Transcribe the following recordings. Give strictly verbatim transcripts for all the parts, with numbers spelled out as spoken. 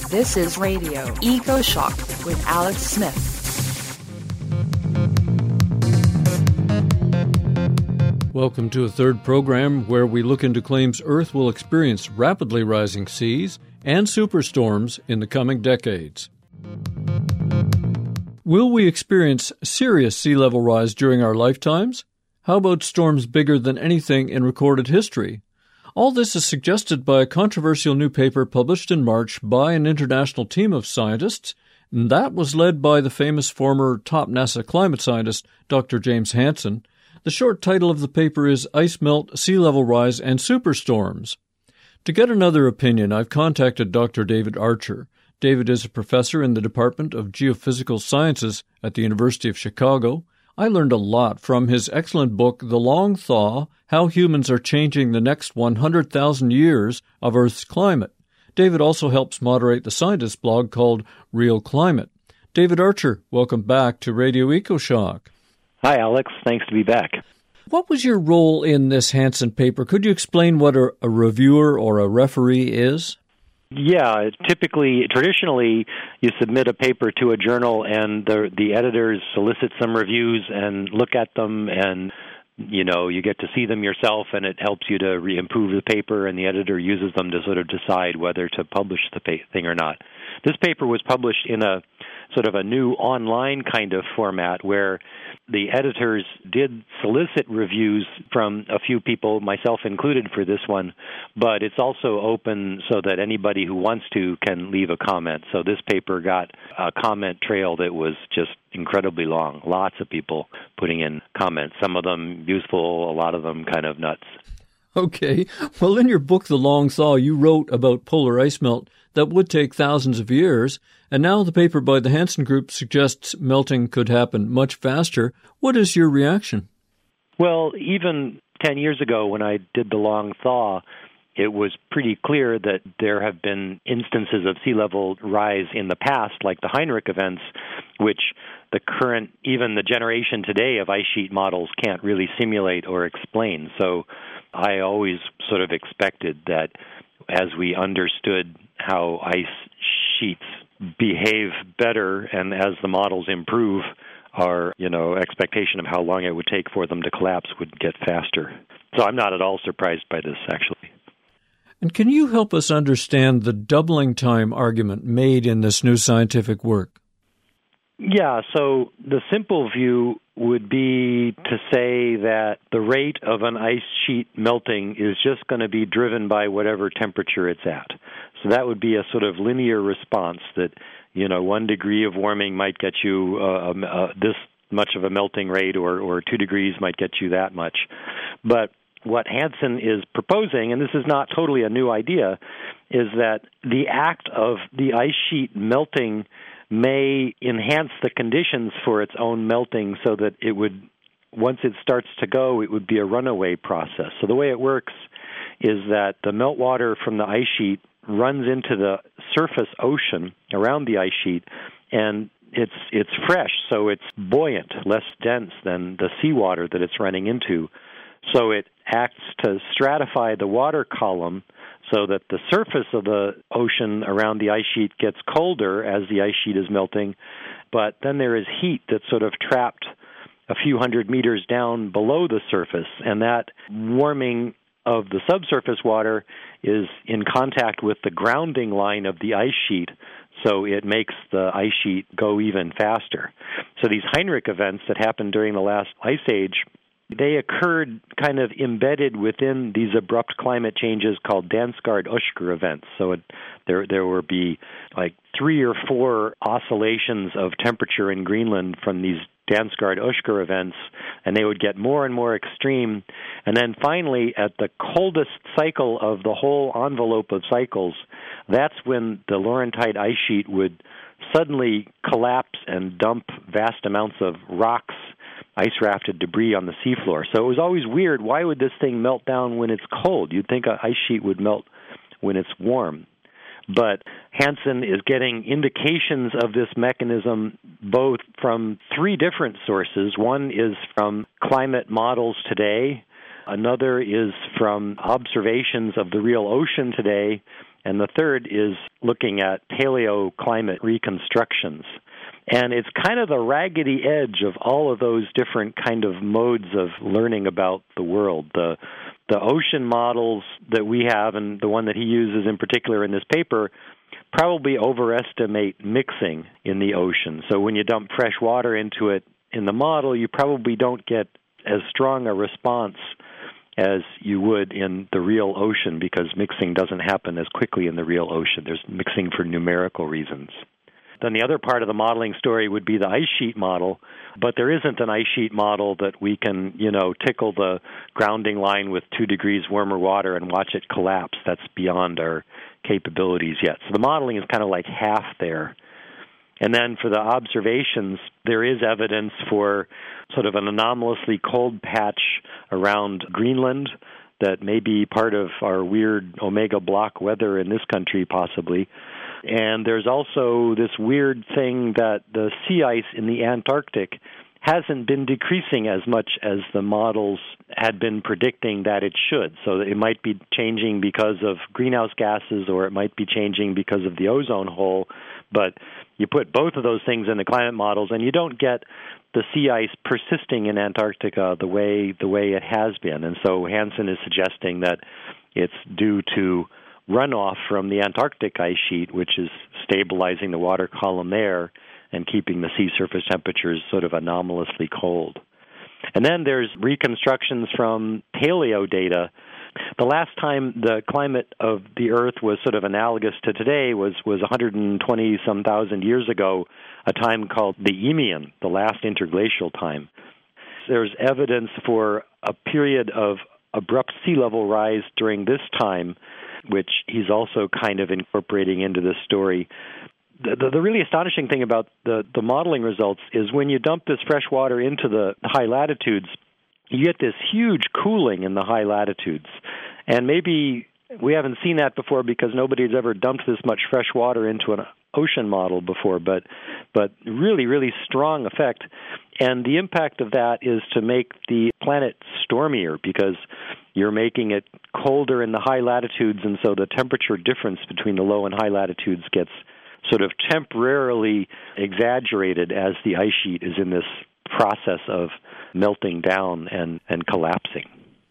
This is Radio EcoShock with Alex Smith. Welcome to a third program where we look into claims Earth will experience rapidly rising seas and superstorms in the coming decades. Will we experience serious sea level rise during our lifetimes? How about storms bigger than anything in recorded history? All this is suggested by a controversial new paper published in March by an international team of scientists, and that was led by the famous former top NASA climate scientist, Doctor James Hansen. The short title of the paper is Ice Melt, Sea Level Rise, and Superstorms. To get another opinion, I've contacted Doctor David Archer. David is a professor in the Department of Geophysical Sciences at the University of Chicago. I learned a lot from his excellent book, The Long Thaw, How Humans Are Changing the Next one hundred thousand Years of Earth's Climate. David also helps moderate the scientist blog called Real Climate. David Archer, welcome back to Radio EcoShock. Hi, Alex. Thanks to be back. What was your role in this Hansen paper? Could you explain what a, a reviewer or a referee is? Yeah, typically, traditionally, you submit a paper to a journal and the the editors solicit some reviews and look at them, and you know, you get to see them yourself, and it helps you to re- improve the paper, and the editor uses them to sort of decide whether to publish the pa- thing or not. This paper was published in a sort of a new online kind of format where the editors did solicit reviews from a few people, myself included for this one, but it's also open so that anybody who wants to can leave a comment. So this paper got a comment trail that was just incredibly long. Lots of people putting in comments, some of them useful, a lot of them kind of nuts. Okay. Well, in your book, The Long Thaw, you wrote about polar ice melt that would take thousands of years, and now the paper by the Hansen Group suggests melting could happen much faster. What is your reaction? Well, even ten years ago when I did The Long Thaw, it was pretty clear that there have been instances of sea level rise in the past, like the Heinrich events, which the current, even the generation today of ice sheet models can't really simulate or explain. So I always sort of expected that as we understood how ice sheets behave better and as the models improve, our, you know, expectation of how long it would take for them to collapse would get faster. So I'm not at all surprised by this, actually. And can you help us understand the doubling time argument made in this new scientific work? Yeah, so the simple view would be to say that the rate of an ice sheet melting is just going to be driven by whatever temperature it's at. So that would be a sort of linear response that, you know, one degree of warming might get you uh, uh, this much of a melting rate, or, or two degrees might get you that much. But what Hansen is proposing, and this is not totally a new idea, is that the act of the ice sheet melting may enhance the conditions for its own melting so that it would, once it starts to go, it would be a runaway process. So the way it works is that the meltwater from the ice sheet runs into the surface ocean around the ice sheet, and it's it's fresh, so it's buoyant, less dense than the seawater that it's running into. So it acts to stratify the water column so that the surface of the ocean around the ice sheet gets colder as the ice sheet is melting, but then there is heat that's sort of trapped a few hundred meters down below the surface, and that warming of the subsurface water is in contact with the grounding line of the ice sheet, so it makes the ice sheet go even faster. So these Heinrich events that happened during the last ice age, they occurred kind of embedded within these abrupt climate changes called Dansgaard-Oeschger events. So it, there there will be like three or four oscillations of temperature in Greenland from these Dansgaard-Oeschger events, and they would get more and more extreme. And then finally, at the coldest cycle of the whole envelope of cycles, that's when the Laurentide ice sheet would suddenly collapse and dump vast amounts of rocks, ice-rafted debris on the seafloor. So it was always weird. Why would this thing melt down when it's cold? You'd think an ice sheet would melt when it's warm. But Hansen is getting indications of this mechanism both from three different sources. One is from climate models today. Another is from observations of the real ocean today. and the third is looking at paleoclimate reconstructions. And it's kind of the raggedy edge of all of those different kind of modes of learning about the world. The the ocean models that we have, and the one that he uses in particular in this paper, probably overestimate mixing in the ocean. So when you dump fresh water into it in the model, you probably don't get as strong a response as you would in the real ocean, because mixing doesn't happen as quickly in the real ocean. There's mixing for numerical reasons. Then the other part of the modeling story would be the ice sheet model, but there isn't an ice sheet model that we can, you know, tickle the grounding line with two degrees warmer water and watch it collapse. That's beyond our capabilities yet. So the modeling is kind of like half there. And then for the observations, there is evidence for sort of an anomalously cold patch around Greenland that may be part of our weird omega block weather in this country, possibly. And there's also this weird thing that the sea ice in the Antarctic hasn't been decreasing as much as the models had been predicting that it should. So it might be changing because of greenhouse gases, or it might be changing because of the ozone hole. But you put both of those things in the climate models, and you don't get the sea ice persisting in Antarctica the way the way it has been. And so Hansen is suggesting that it's due to runoff from the Antarctic ice sheet, which is stabilizing the water column there and keeping the sea surface temperatures sort of anomalously cold. And then there's reconstructions from paleo data. The last time the climate of the Earth was sort of analogous to today was, was one hundred twenty some thousand years ago, a time called the Eemian, the last interglacial time. There's evidence for a period of abrupt sea level rise during this time, which he's also kind of incorporating into this story. The, the, the really astonishing thing about the, the modeling results is when you dump this fresh water into the high latitudes, you get this huge cooling in the high latitudes. And maybe we haven't seen that before because nobody's ever dumped this much fresh water into an ocean model before, but but really, really strong effect. And the impact of that is to make the planet stormier, because you're making it colder in the high latitudes, and so the temperature difference between the low and high latitudes gets sort of temporarily exaggerated as the ice sheet is in this process of melting down and, and collapsing.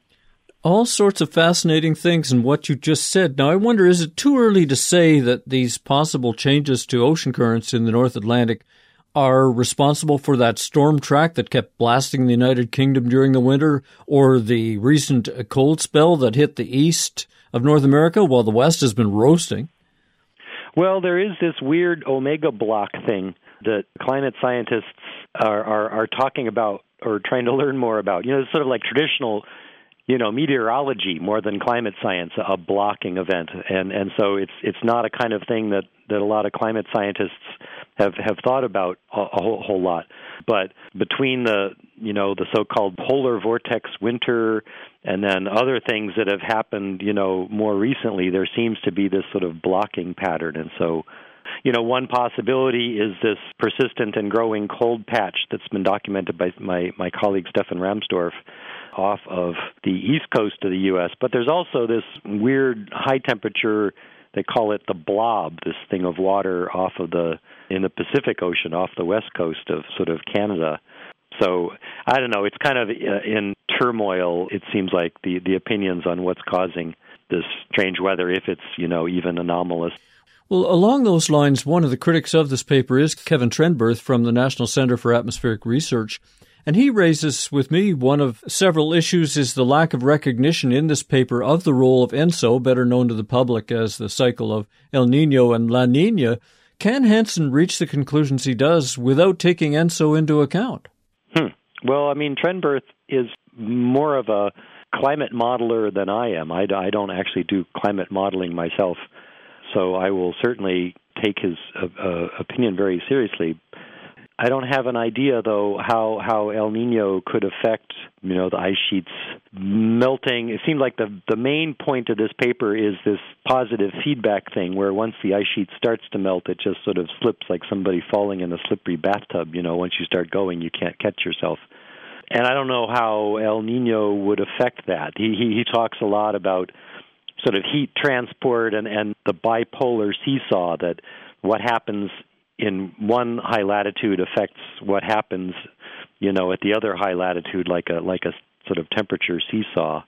All sorts of fascinating things in what you just said. Now, I wonder, is it too early to say that these possible changes to ocean currents in the North Atlantic are responsible for that storm track that kept blasting the United Kingdom during the winter, or the recent cold spell that hit the east of North America while the west has been roasting? Well, there is this weird omega block thing that climate scientists are, are, are talking about or trying to learn more about. You know, it's sort of like traditional, you know, meteorology more than climate science, a blocking event. And and so it's it's not a kind of thing that, that a lot of climate scientists have, have thought about a, a whole, whole lot. But between the, you know, the so-called polar vortex winter and then other things that have happened, you know, more recently, there seems to be this sort of blocking pattern. And so, you know, one possibility is this persistent and growing cold patch that's been documented by my, my colleague Stefan Ramsdorf off of the east coast of the U S. But there's also this weird high temperature, they call it the blob, this thing of water off of the, in the Pacific Ocean off the west coast of sort of Canada. So, I don't know, it's kind of in turmoil, it seems like, the, the opinions on what's causing this strange weather, if it's, you know, even anomalous. Well, along those lines, one of the critics of this paper is Kevin Trenberth from the National Center for Atmospheric Research. And he raises with me one of several issues is the lack of recognition in this paper of the role of ENSO, better known to the public as the cycle of El Niño and La Niña. Can Hansen reach the conclusions he does without taking ENSO into account? Hmm. Well, I mean, Trenberth is more of a climate modeler than I am. I, I don't actually do climate modeling myself, so I will certainly take his uh, uh, opinion very seriously. I don't have an idea, though, how, how El Niño could affect, you know, the ice sheets melting. It seemed like the the main point of this paper is this positive feedback thing, where once the ice sheet starts to melt, it just sort of slips like somebody falling in a slippery bathtub. You know, once you start going, you can't catch yourself. And I don't know how El Niño would affect that. He he, he talks a lot about sort of heat transport and, and the bipolar seesaw, that what happens in one high latitude affects what happens, you know, at the other high latitude, like a like a sort of temperature seesaw.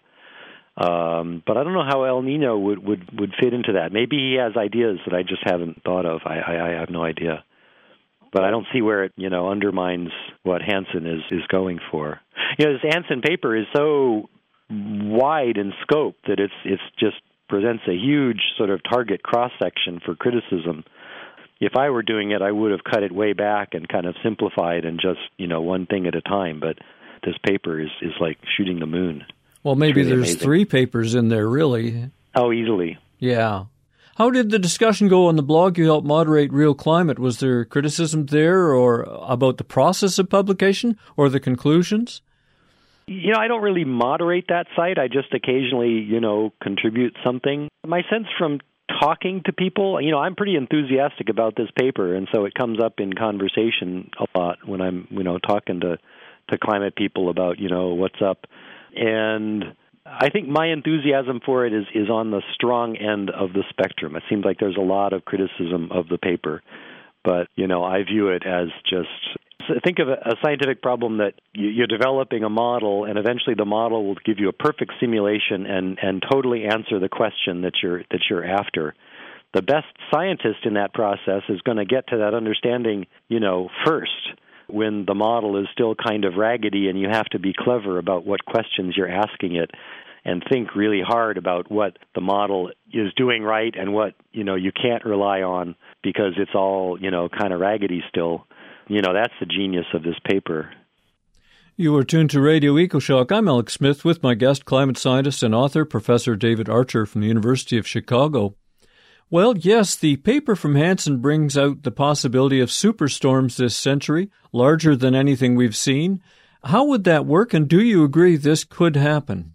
Um, but I don't know how El Nino would, would, would fit into that. Maybe he has ideas that I just haven't thought of. I, I, I have no idea. But I don't see where it, you know, undermines what Hansen is, is going for. You know, this Hansen paper is so wide in scope that it's it's just presents a huge sort of target cross-section for criticism. If I were doing it, I would have cut it way back and kind of simplified and just, you know, one thing at a time. But this paper is, is like shooting the moon. Well, maybe really there's amazing. three papers in there, really. Oh, easily. Yeah. How did the discussion go on the blog you helped moderate, Real Climate? Was there criticism there or about the process of publication or the conclusions? You know, I don't really moderate that site. I just occasionally, you know, contribute something. My sense from talking to people, you know, I'm pretty enthusiastic about this paper, and so it comes up in conversation a lot when I'm, you know, talking to, to climate people about, you know, what's up. And I think my enthusiasm for it is, is on the strong end of the spectrum. It seems like there's a lot of criticism of the paper, but, you know, I view it as just, think of a scientific problem that you're developing a model, and eventually the model will give you a perfect simulation and, and totally answer the question that you're that you're after. The best scientist in that process is going to get to that understanding, you know, first, when the model is still kind of raggedy, and you have to be clever about what questions you're asking it and think really hard about what the model is doing right and what, you know, you can't rely on because it's all, you know, kind of raggedy still. You know, that's the genius of this paper. You are tuned to Radio EcoShock. I'm Alex Smith with my guest, climate scientist and author, Professor David Archer from the University of Chicago. Well, yes, the paper from Hansen brings out the possibility of superstorms this century, larger than anything we've seen. How would that work, and do you agree this could happen?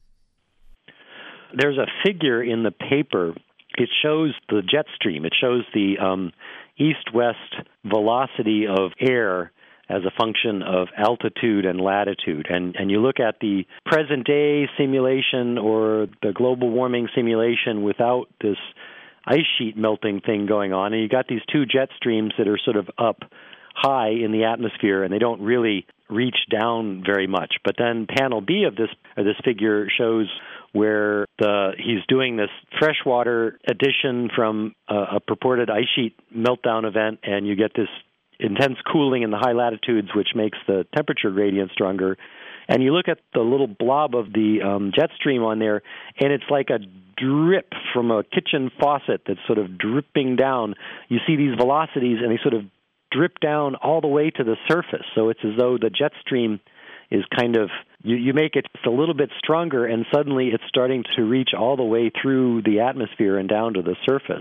There's a figure in the paper. It shows the jet stream. It shows the um, east-west velocity of air as a function of altitude and latitude. And, and you look at the present-day simulation or the global warming simulation without this ice sheet melting thing going on, and you got these two jet streams that are sort of up high in the atmosphere, and they don't really reach down very much. But then panel B of this of this figure shows where the he's doing this freshwater addition from a, a purported ice sheet meltdown event, and you get this intense cooling in the high latitudes, which makes the temperature gradient stronger. And you look at the little blob of the um, jet stream on there, and it's like a drip from a kitchen faucet that's sort of dripping down. You see these velocities, and they sort of drip down all the way to the surface. So it's as though the jet stream is kind of, you, you make it just a little bit stronger, and suddenly it's starting to reach all the way through the atmosphere and down to the surface.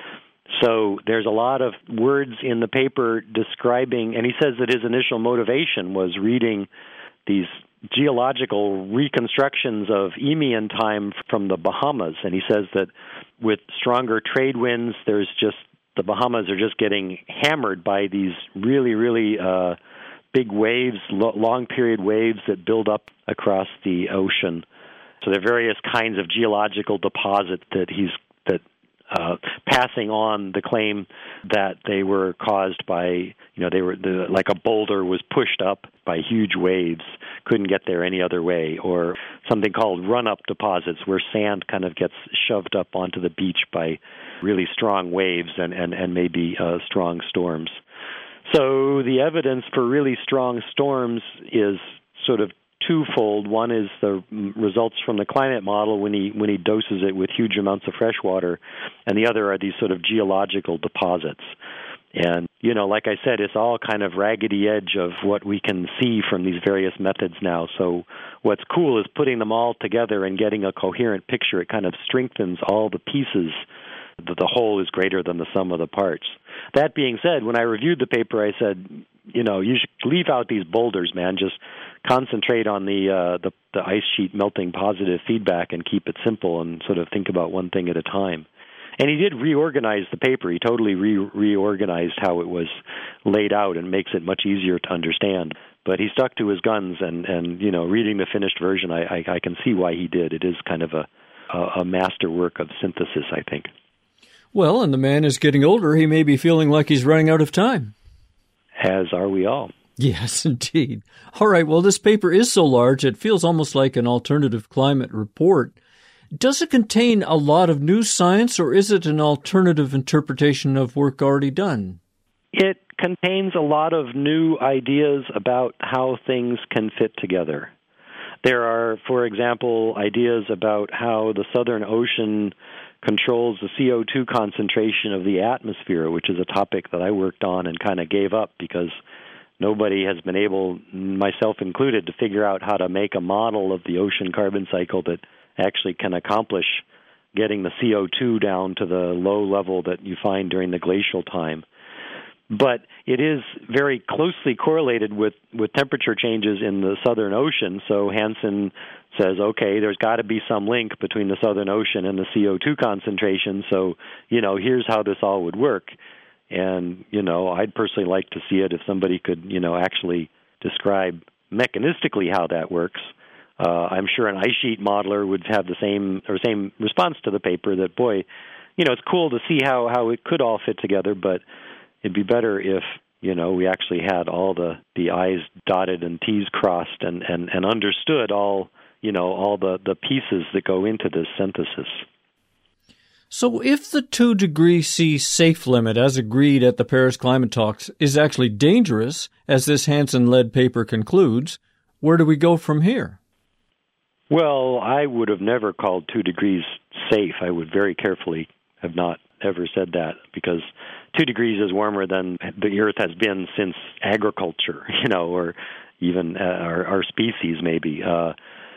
So there's a lot of words in the paper describing, and he says that his initial motivation was reading these geological reconstructions of Eemian time from the Bahamas, and he says that with stronger trade winds, there's just, the Bahamas are just getting hammered by these really, really uh, big waves, lo- long-period waves that build up across the ocean. So there are various kinds of geological deposits that he's that uh, passing on the claim that they were caused by, you know, they were the, like a boulder was pushed up by huge waves, couldn't get there any other way, or something called run-up deposits where sand kind of gets shoved up onto the beach by really strong waves and, and, and maybe uh, strong storms. So the evidence for really strong storms is sort of twofold. One is the results from the climate model when he when he doses it with huge amounts of fresh water, and the other are these sort of geological deposits. And, you know, like I said, it's all kind of raggedy edge of what we can see from these various methods now. So what's cool is putting them all together and getting a coherent picture. It kind of strengthens all the pieces. The, the whole is greater than the sum of the parts. That being said, when I reviewed the paper, I said, you know, you should leave out these boulders, man. Just concentrate on the, uh, the the ice sheet melting positive feedback and keep it simple and sort of think about one thing at a time. And he did reorganize the paper. He totally re- reorganized how it was laid out and makes it much easier to understand. But he stuck to his guns, and, and you know, reading the finished version, I, I, I can see why he did. It is kind of a, a, a masterwork of synthesis, I think. Well, and the man is getting older. He may be feeling like he's running out of time. As are we all. Yes, indeed. All right, well, this paper is so large, it feels almost like an alternative climate report. Does it contain a lot of new science, or is it an alternative interpretation of work already done? It contains a lot of new ideas about how things can fit together. There are, for example, ideas about how the Southern Ocean controls the C O two concentration of the atmosphere, which is a topic that I worked on and kind of gave up because nobody has been able, myself included, to figure out how to make a model of the ocean carbon cycle that actually can accomplish getting the C O two down to the low level that you find during the glacial time. But it is very closely correlated with, with temperature changes in the Southern Ocean. So Hansen says, okay, there's got to be some link between the Southern Ocean and the C O two concentration. So, you know, here's how this all would work. And, you know, I'd personally like to see it if somebody could, you know, actually describe mechanistically how that works. Uh, I'm sure an ice sheet modeler would have the same or same response to the paper that, boy, you know, it's cool to see how, how it could all fit together, but it'd be better if, you know, we actually had all the, the I's dotted and T's crossed and, and, and understood all, you know, all the, the pieces that go into this synthesis. So if the two degree C safe limit, as agreed at the Paris climate talks, is actually dangerous, as this Hansen-led paper concludes, where do we go from here? Well, I would have never called two degrees safe. I would very carefully have not ever said that, because two degrees is warmer than the Earth has been since agriculture, you know, or even uh, our, our species maybe. Uh,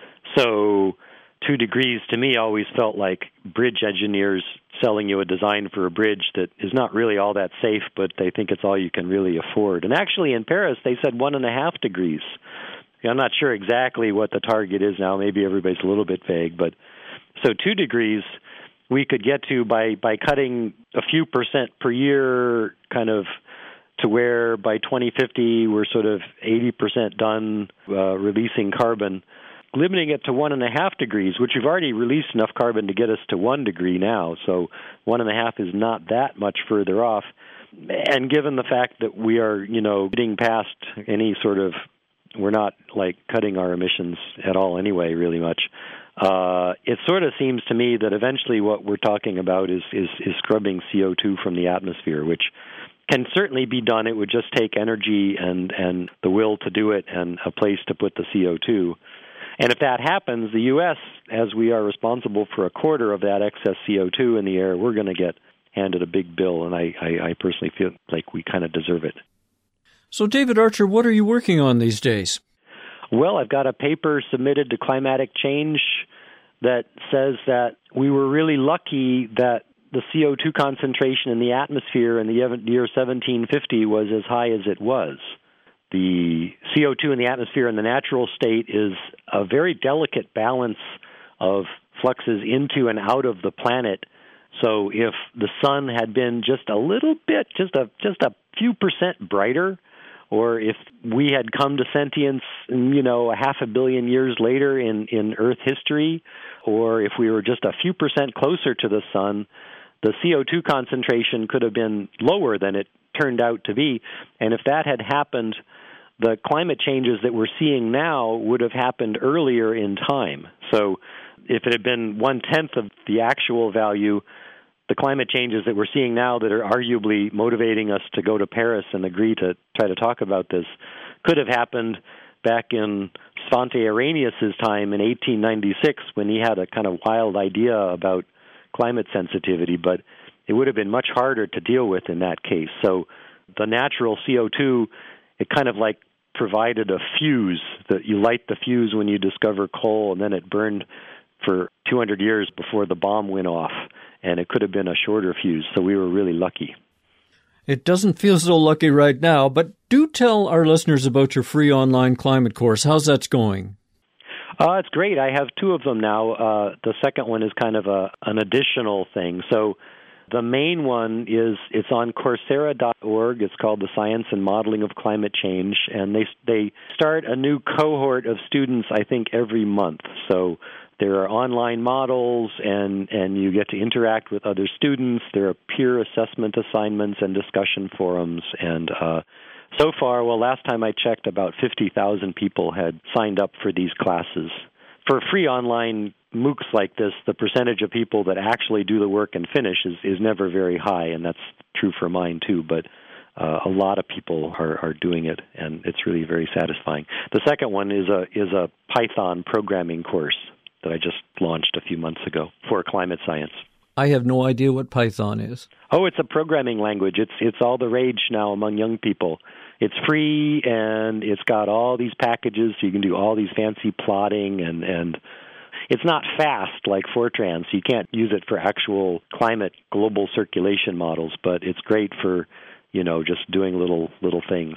so two degrees to me always felt like bridge engineers selling you a design for a bridge that is not really all that safe, but they think it's all you can really afford. And actually in Paris they said one and a half degrees. I'm not sure exactly what the target is now. Maybe everybody's a little bit vague, but so two degrees we could get to by, by cutting a few percent per year, kind of to where by twenty fifty we're sort of eighty percent done uh, releasing carbon, limiting it to one and a half degrees, which we've already released enough carbon to get us to one degree now. So one and a half is not that much further off. And given the fact that we are, you know, getting past any sort of, we're not like cutting our emissions at all anyway, really much. Uh, it sort of seems to me that eventually what we're talking about is, is, is scrubbing C O two from the atmosphere, which can certainly be done. It would just take energy and, and the will to do it and a place to put the C O two. And if that happens, the U S, as we are responsible for a quarter of that excess C O two in the air, we're going to get handed a big bill, and I, I, I personally feel like we kind of deserve it. So, David Archer, what are you working on these days? Well, I've got a paper submitted to Climatic Change that says that we were really lucky that the C O two concentration in the atmosphere in the year seventeen fifty was as high as it was. The C O two in the atmosphere in the natural state is a very delicate balance of fluxes into and out of the planet. So if the sun had been just a little bit, just a just a few percent brighter, or if we had come to sentience, you know, a half a billion years later in, in Earth history, or if we were just a few percent closer to the sun, the C O two concentration could have been lower than it turned out to be. And if that had happened, the climate changes that we're seeing now would have happened earlier in time. So if it had been one-tenth of the actual value, the climate changes that we're seeing now that are arguably motivating us to go to Paris and agree to try to talk about this could have happened back in Svante Arrhenius' time in eighteen ninety-six, when he had a kind of wild idea about climate sensitivity, but it would have been much harder to deal with in that case. So the natural C O two, it kind of like provided a fuse, that you light the fuse when you discover coal, and then it burned for two hundred years before the bomb went off, and it could have been a shorter fuse, so we were really lucky. It doesn't feel so lucky right now, but do tell our listeners about your free online climate course. How's that going? Uh, it's great. I have two of them now. Uh, the second one is kind of a an additional thing. So the main one is, it's on Coursera dot org. It's called The Science and Modeling of Climate Change, and they they start a new cohort of students, I think, every month. So There are online models, and, and you get to interact with other students. There are peer assessment assignments and discussion forums. And uh, so far, well, last time I checked, about fifty thousand people had signed up for these classes. For free online MOOCs like this, the percentage of people that actually do the work and finish is, is never very high, and that's true for mine too, but uh, a lot of people are, are doing it, and it's really very satisfying. The second one is a is a Python programming course that I just launched a few months ago for climate science. I have no idea what Python is. Oh, it's a programming language. It's it's all the rage now among young people. It's free, and it's got all these packages, so you can do all these fancy plotting, and, and it's not fast like Fortran, so you can't use it for actual climate global circulation models, but it's great for, you know, just doing little little things.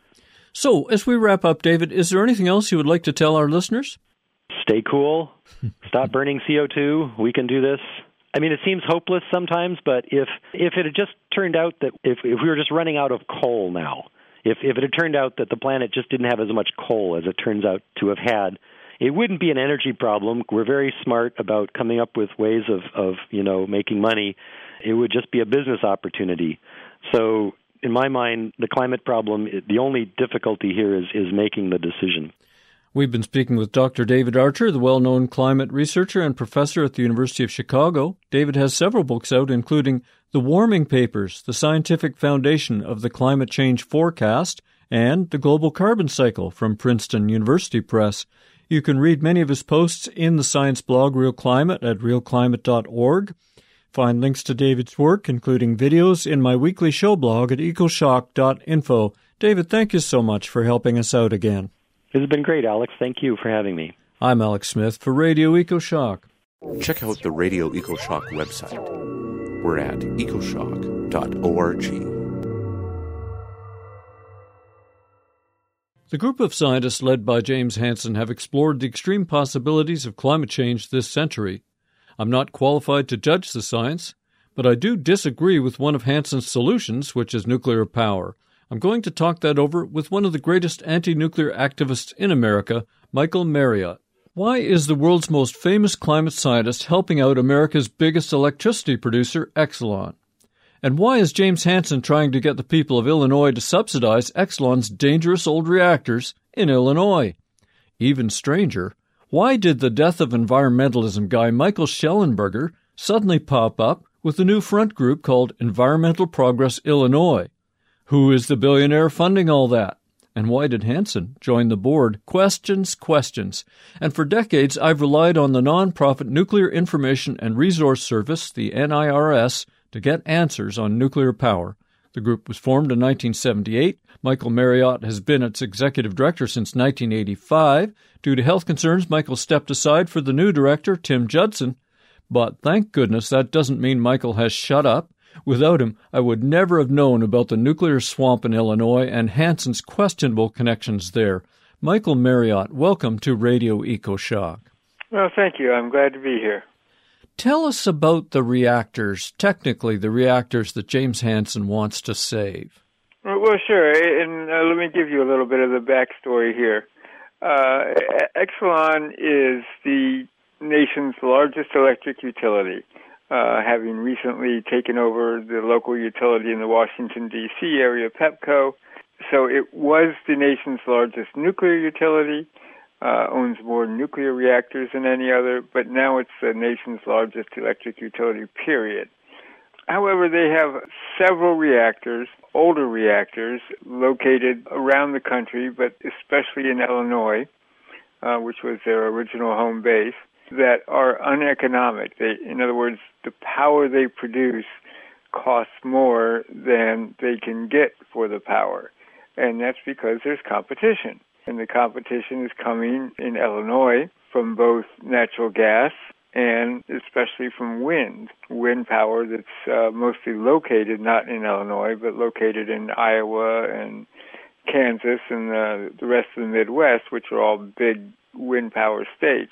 So, as we wrap up, David, is there anything else you would like to tell our listeners? Stay cool. Stop burning C O two. We can do this. I mean, it seems hopeless sometimes, but if if it had just turned out that if, if we were just running out of coal now, if if it had turned out that the planet just didn't have as much coal as it turns out to have had, it wouldn't be an energy problem. We're very smart about coming up with ways of, of you know, making money. It would just be a business opportunity. So in my mind, the climate problem, the only difficulty here is, is making the decision. We've been speaking with Doctor David Archer, the well-known climate researcher and professor at the University of Chicago. David has several books out, including The Warming Papers, The Scientific Foundation of the Climate Change Forecast, and The Global Carbon Cycle from Princeton University Press. You can read many of his posts in the science blog Real Climate at real climate dot org. Find links to David's work, including videos, in my weekly show blog at ecoshock dot info. David, thank you so much for helping us out again. This has been great, Alex. Thank you for having me. I'm Alex Smith for Radio EcoShock. Check out the Radio EcoShock website. We're at ecoshock dot org. The group of scientists led by James Hansen have explored the extreme possibilities of climate change this century. I'm not qualified to judge the science, but I do disagree with one of Hansen's solutions, which is nuclear power. I'm going to talk that over with one of the greatest anti-nuclear activists in America, Michael Marriott. Why is the world's most famous climate scientist helping out America's biggest electricity producer, Exelon? And why is James Hansen trying to get the people of Illinois to subsidize Exelon's dangerous old reactors in Illinois? Even stranger, why did the death of environmentalism guy Michael Shellenberger suddenly pop up with a new front group called Environmental Progress Illinois? Who is the billionaire funding all that? And why did Hansen join the board? Questions, questions. And for decades, I've relied on the nonprofit Nuclear Information and Resource Service, the N I R S, to get answers on nuclear power. The group was formed in nineteen seventy-eight. Michael Marriott has been its executive director since nineteen eighty-five. Due to health concerns, Michael stepped aside for the new director, Tim Judson. But thank goodness that doesn't mean Michael has shut up. Without him, I would never have known about the nuclear swamp in Illinois and Hansen's questionable connections there. Michael Marriott, welcome to Radio EcoShock. Well, thank you. I'm glad to be here. Tell us about the reactors, technically the reactors that James Hansen wants to save. Well, sure, and uh, let me give you a little bit of the backstory here. Uh, Exelon is the nation's largest electric utility. Uh, having recently taken over the local utility in the Washington, D C area, Pepco. So it was the nation's largest nuclear utility, uh, owns more nuclear reactors than any other, but now it's the nation's largest electric utility, period. However, they have several reactors, older reactors, located around the country, but especially in Illinois, uh, which was their original home base, that are uneconomic. They, in other words, the power they produce costs more than they can get for the power. And that's because there's competition. And the competition is coming in Illinois from both natural gas and especially from wind. Wind power that's uh, mostly located not in Illinois, but located in Iowa and Kansas and uh, the rest of the Midwest, which are all big wind power states.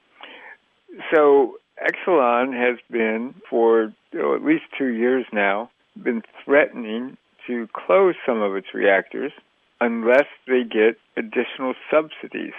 So Exelon has been, for oh, at least two years now, been threatening to close some of its reactors unless they get additional subsidies.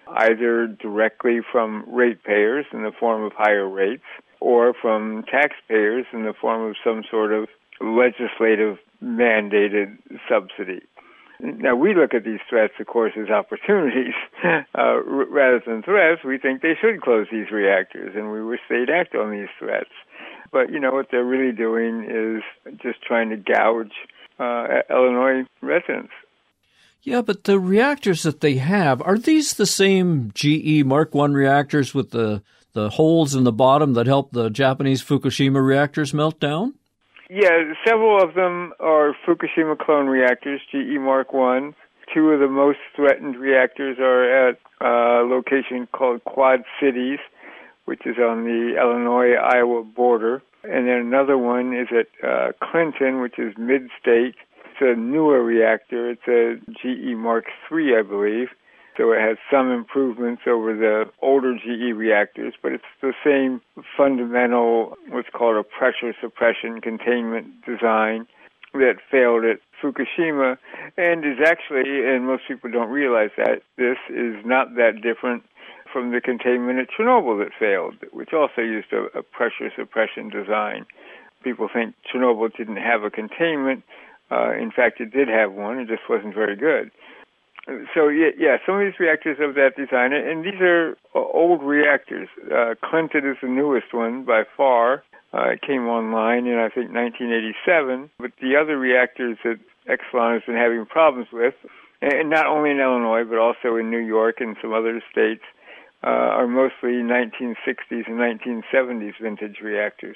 either directly from ratepayers in the form of higher rates or from taxpayers in the form of some sort of legislative mandated subsidy. Now, we look at these threats, of course, as opportunities. Uh, r- rather than threats, we think they should close these reactors, and we wish they'd act on these threats. But, you know, what they're really doing is just trying to gouge uh, Illinois residents. Yeah, but the reactors that they have, are these the same G E Mark one reactors with the, the holes in the bottom that helped the Japanese Fukushima reactors melt down? Yeah, several of them are Fukushima clone reactors, G E Mark one. Two of the most threatened reactors are at a location called Quad Cities, which is on the Illinois-Iowa border. And then another one is at uh, Clinton, which is mid-state. It's a newer reactor. It's a G E Mark three, I believe. So it has some improvements over the older G E reactors, but it's the same fundamental, what's called a pressure suppression containment design that failed at Fukushima, and is actually, and most people don't realize that, this is not that different from the containment at Chernobyl that failed, which also used a, a pressure suppression design. People think Chernobyl didn't have a containment. Uh, in fact, it did have one. It just wasn't very good. So, yeah, yeah, some of these reactors have that design, and these are old reactors. Uh, Clinton is the newest one by far. Uh, it came online in, I think, nineteen eighty-seven. But the other reactors that Exelon has been having problems with, and not only in Illinois, but also in New York and some other states, uh, are mostly nineteen sixties and nineteen seventies vintage reactors.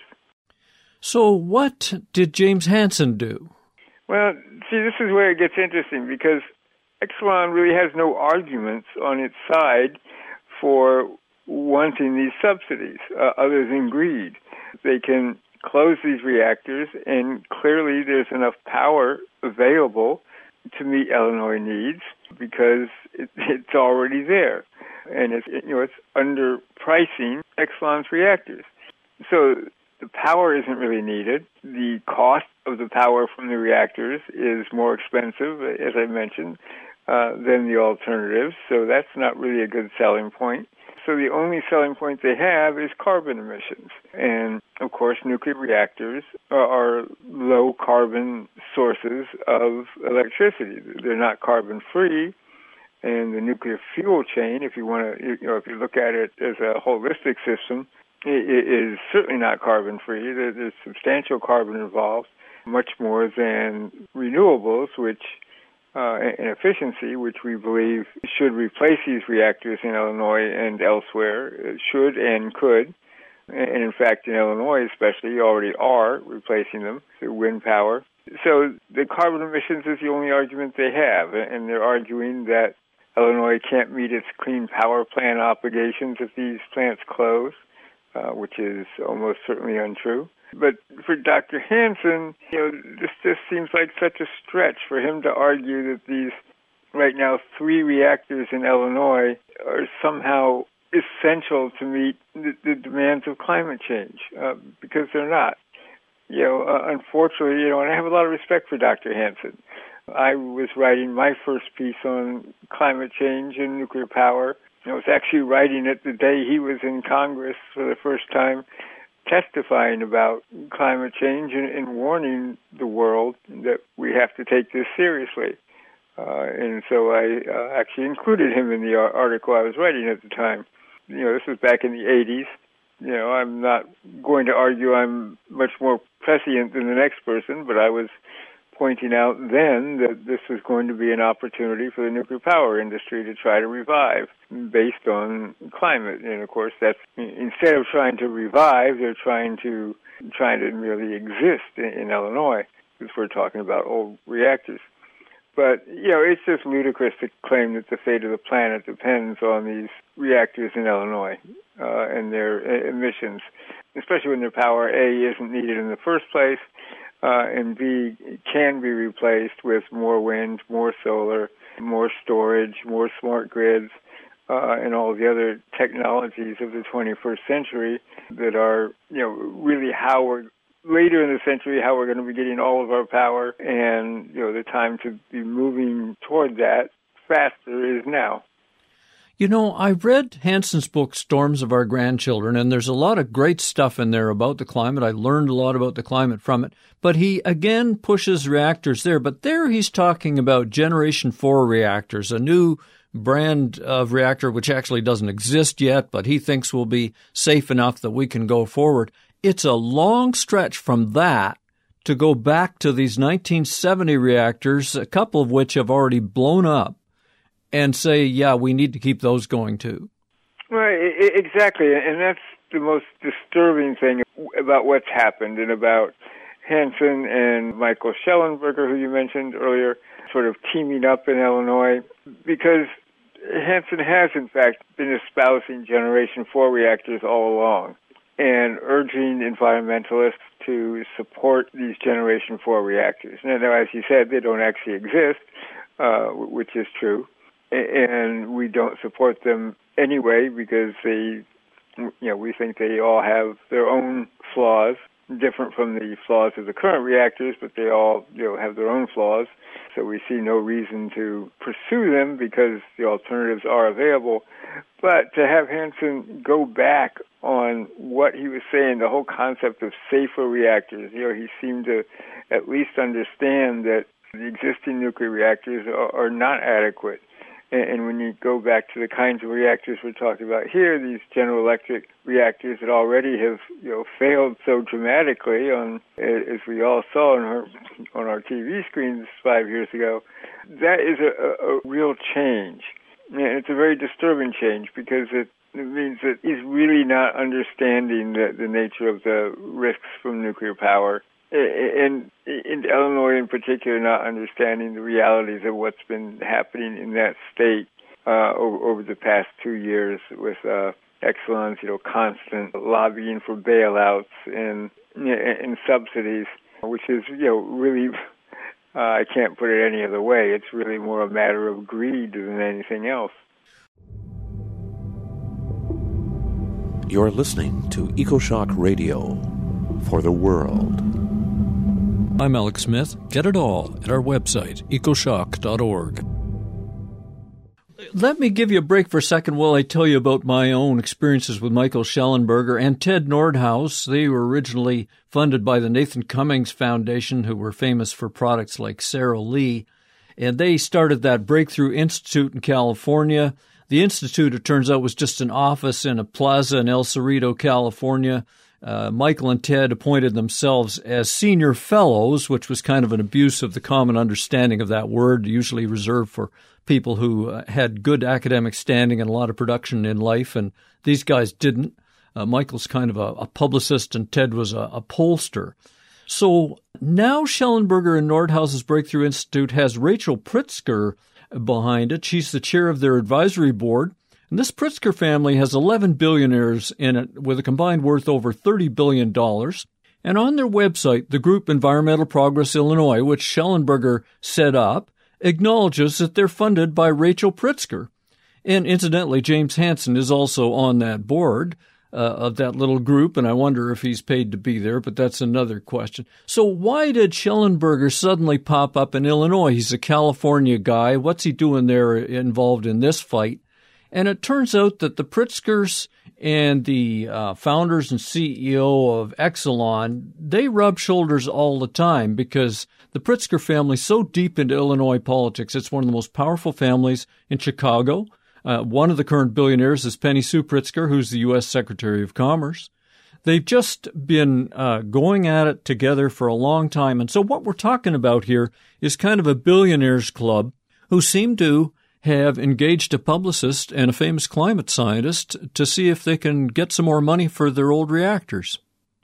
So what did James Hansen do? Well, see, this is where it gets interesting, because Exelon really has no arguments on its side for wanting these subsidies, uh, other than greed. They can close these reactors, and clearly there's enough power available to meet Illinois needs because it, it's already there, and it's you know it's underpricing Exelon's reactors. So the power isn't really needed. The cost of the power from the reactors is more expensive, as I mentioned, uh, than the alternatives. So that's not really a good selling point. So the only selling point they have is carbon emissions. And, of course, nuclear reactors are, are low-carbon sources of electricity. They're not carbon-free. And the nuclear fuel chain, if you want to, you know, if you look at it as a holistic system, it is certainly not carbon-free. There's substantial carbon involved, much more than renewables, which uh, and efficiency, which we believe should replace these reactors in Illinois and elsewhere, it should and could. And in fact, in Illinois especially, already are replacing them through wind power. So the carbon emissions is the only argument they have, and they're arguing that Illinois can't meet its clean power plant obligations if these plants close. Uh, which is almost certainly untrue. But for Doctor Hansen, you know, this just seems like such a stretch for him to argue that these, right now, three reactors in Illinois are somehow essential to meet the, the demands of climate change, uh, because they're not. You know, uh, unfortunately, you know, and I have a lot of respect for Doctor Hansen. I was writing my first piece on climate change and nuclear power. I was actually writing it the day he was in Congress for the first time, testifying about climate change and, and warning the world that we have to take this seriously. Uh, and so I uh, actually included him in the article I was writing at the time. You know, this was back in the eighties. You know, I'm not going to argue I'm much more prescient than the next person, but I was pointing out then that this was going to be an opportunity for the nuclear power industry to try to revive based on climate. And of course, that's instead of trying to revive, they're trying to trying to merely exist in, in Illinois, because we're talking about old reactors. But, you know, it's just ludicrous to claim that the fate of the planet depends on these reactors in Illinois uh, and their emissions, especially when their power, A, isn't needed in the first place, Uh, and B, can be replaced with more wind, more solar, more storage, more smart grids, uh, and all the other technologies of the twenty-first century that are, you know, really how we're, later in the century, how we're going to be getting all of our power. And, you know, the time to be moving toward that faster is now. You know, I read Hansen's book, Storms of Our Grandchildren, and there's a lot of great stuff in there about the climate. I learned a lot about the climate from it. But he, again, pushes reactors there. But there he's talking about Generation four reactors, a new brand of reactor which actually doesn't exist yet, but he thinks will be safe enough that we can go forward. It's a long stretch from that to go back to these nineteen seventy reactors, a couple of which have already blown up, and say, yeah, we need to keep those going too. Right, exactly. And that's the most disturbing thing about what's happened and about Hansen and Michael Shellenberger, who you mentioned earlier, sort of teaming up in Illinois, because Hansen has, in fact, been espousing Generation four reactors all along and urging environmentalists to support these Generation four reactors. Now, as you said, they don't actually exist, uh, which is true. And we don't support them anyway because they, you know, we think they all have their own flaws, different from the flaws of the current reactors, but they all, you know, have their own flaws. So we see no reason to pursue them because the alternatives are available. But to have Hansen go back on what he was saying, the whole concept of safer reactors, you know, he seemed to at least understand that the existing nuclear reactors are, are not adequate. And when you go back to the kinds of reactors we're talking about here, these General Electric reactors that already have, you know, failed so dramatically, on as we all saw on our on our T V screens five years ago, that is a, a, a real change. And it's a very disturbing change because it, it means that he's really not understanding the, the nature of the risks from nuclear power. And in Illinois in particular, not understanding the realities of what's been happening in that state uh, over, over the past two years with uh, Exelon's, you know, constant lobbying for bailouts and and subsidies, which is, you know, really, uh, I can't put it any other way. It's really more a matter of greed than anything else. You're listening to EcoShock Radio for the world. I'm Alex Smith. Get it all at our website, ecoshock dot org. Let me give you a break for a second while I tell you about my own experiences with Michael Shellenberger and Ted Nordhaus. They were originally funded by the Nathan Cummings Foundation, who were famous for products like Sara Lee, and they started that Breakthrough Institute in California. The institute, it turns out, was just an office in a plaza in El Cerrito, California. Uh, Michael and Ted appointed themselves as senior fellows, which was kind of an abuse of the common understanding of that word, usually reserved for people who uh, had good academic standing and a lot of production in life, and these guys didn't. Uh, Michael's kind of a, a publicist, and Ted was a, a pollster. So now Shellenberger and Nordhaus's Breakthrough Institute has Rachel Pritzker behind it. She's the chair of their advisory board. And this Pritzker family has eleven billionaires in it with a combined worth over thirty billion dollars. And on their website, the group Environmental Progress Illinois, which Shellenberger set up, acknowledges that they're funded by Rachel Pritzker. And incidentally, James Hansen is also on that board uh, of that little group, and I wonder if he's paid to be there, but that's another question. So why did Shellenberger suddenly pop up in Illinois? He's a California guy. What's he doing there involved in this fight? And it turns out that the Pritzkers and the uh, founders and C E O of Exelon, they rub shoulders all the time because the Pritzker family is so deep into Illinois politics. It's one of the most powerful families in Chicago. Uh, one of the current billionaires is Penny Sue Pritzker, who's the U S Secretary of Commerce. They've just been uh, going at it together for a long time. And so what we're talking about here is kind of a billionaires club who seem to have engaged a publicist and a famous climate scientist to see if they can get some more money for their old reactors.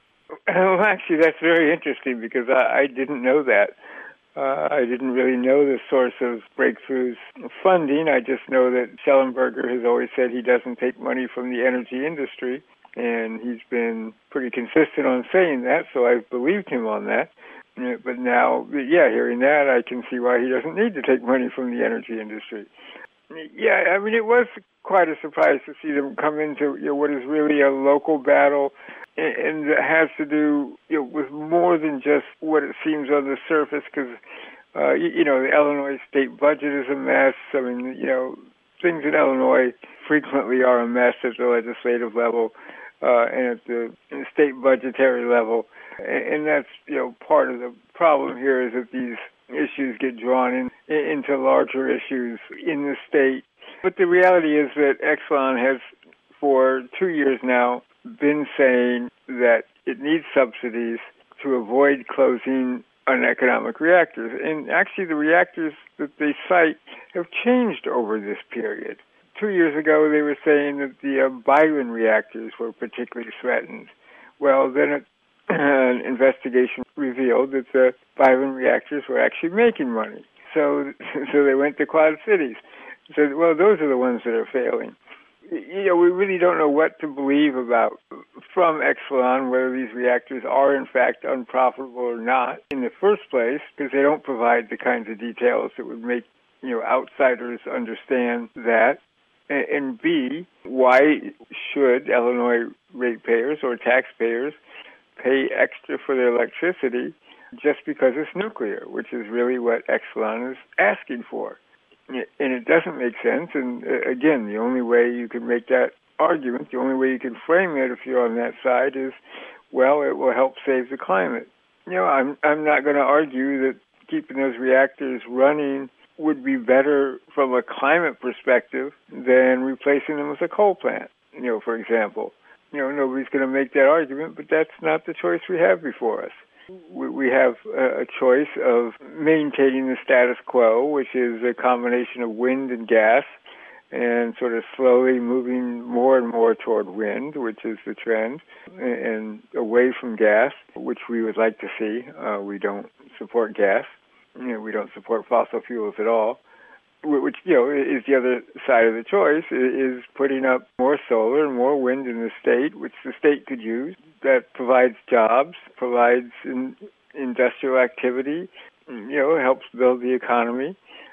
Well, actually, that's very interesting because I, I didn't know that. Uh, I didn't really know the source of Breakthrough's funding. I just know that Shellenberger has always said he doesn't take money from the energy industry, and he's been pretty consistent on saying that, so I've believed him on that. But now, yeah, hearing that, I can see why he doesn't need to take money from the energy industry. Yeah, I mean, it was quite a surprise to see them come into, you know, what is really a local battle, and it has to do, you know, with more than just what it seems on the surface, because, uh, you, you know, the Illinois state budget is a mess. I mean, you know, things in Illinois frequently are a mess at the legislative level uh, and at the state budgetary level. And that's, you know, part of the problem here is that these issues get drawn in, into larger issues in the state. But the reality is that Exelon has, for two years now, been saying that it needs subsidies to avoid closing uneconomic reactors. And actually the reactors that they cite have changed over this period. Two years ago, they were saying that the uh, Byron reactors were particularly threatened. Well, then it, an investigation revealed that the Byron reactors were actually making money. So, so they went to Quad Cities. Said, well, those are the ones that are failing. You know, we really don't know what to believe about from Exelon, whether these reactors are in fact unprofitable or not in the first place, because they don't provide the kinds of details that would make, you know, outsiders understand that. And B, why should Illinois ratepayers or taxpayers pay extra for their electricity just because it's nuclear, which is really what Exelon is asking for? And it doesn't make sense. And again, the only way you can make that argument, the only way you can frame it if you're on that side is, well, it will help save the climate. You know, I'm I'm not going to argue that keeping those reactors running would be better from a climate perspective than replacing them with a coal plant, you know, for example. You know, nobody's going to make that argument, but that's not the choice we have before us. We have a choice of maintaining the status quo, which is a combination of wind and gas, and sort of slowly moving more and more toward wind, which is the trend, and away from gas, which we would like to see. Uh, we don't support gas. You know, we don't support fossil fuels at all, which, you know, is the other side of the choice, is putting up more solar and more wind in the state, which the state could use. That provides jobs, provides in, industrial activity, you know, helps build the economy.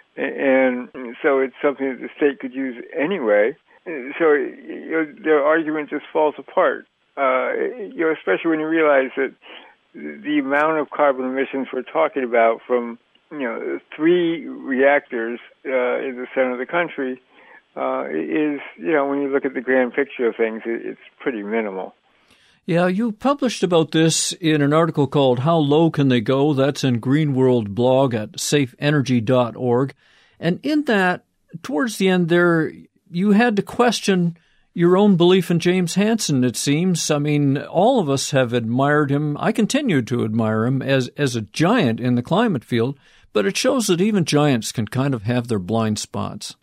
And so it's something that the state could use anyway. So, you know, their argument just falls apart, uh, you know, especially when you realize that the amount of carbon emissions we're talking about from, you know, three reactors uh, in the center of the country uh, is, you know, when you look at the grand picture of things, it, it's pretty minimal. Yeah, you published about this in an article called How Low Can They Go? That's in Green World blog at safe energy dot org. And in that, towards the end there, you had to question your own belief in James Hansen, it seems. I mean, all of us have admired him. I continue to admire him as, as a giant in the climate field, but it shows that even giants can kind of have their blind spots.